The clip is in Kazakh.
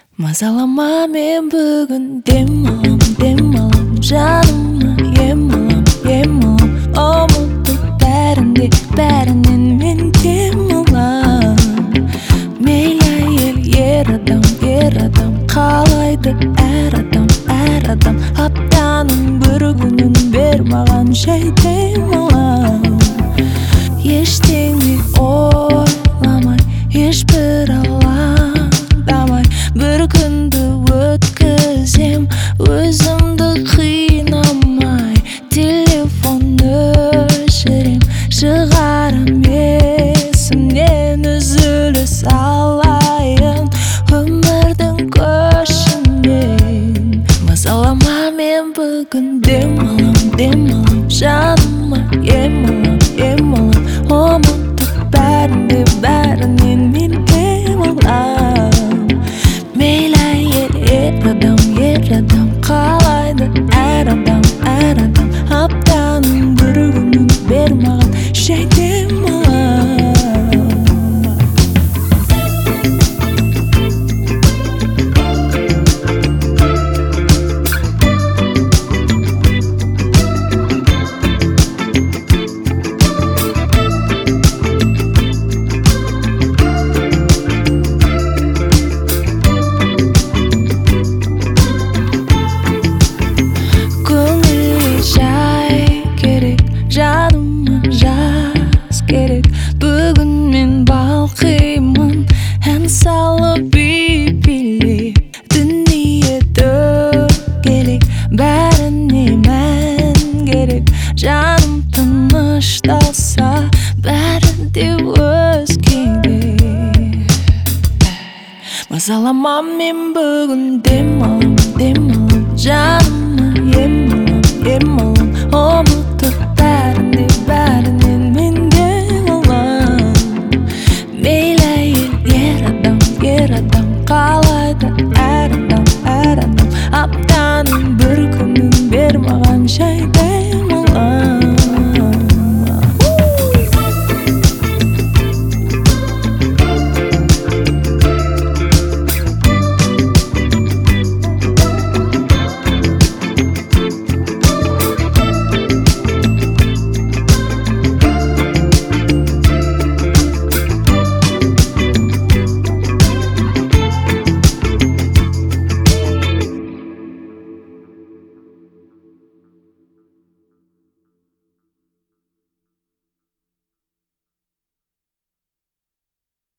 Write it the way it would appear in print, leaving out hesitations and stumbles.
Мазалама мен бүгін дем алам, жаныма ем алам, ұмытып бәрінен мен дем алам. Мейлі әйел, ер адам, қалайды әр адам, аптаның бір күнін бер маған жай дем алам. Ештеңе ойламай, ешбір алаңдамай, бір күнді өткізем, өзімді қинамай. Телефон өшірем, шығарам есімнен, үзіліс алайын өмірдің көшінен. Мазалама мен бүгін дем алам, жаныма ем алам, ұмытып бәрінен мен дем алам. Мейлі әйел, ер адам, қалайды әр адам, аптаның бір күнін бер маған жай дем алам. Жаныма жаз керек, бүгін мен балқимын, ән салып билеп, дүние дөңгелек, бәріне мән керек. Жаным тынышталса, бәрі де өзгеге. Мазалама мен бүгін дем алам, жаныма ем алам, ұмытып бәрінен мен дем алам. Мейлі әйел, ер адам, қалайды әр адам,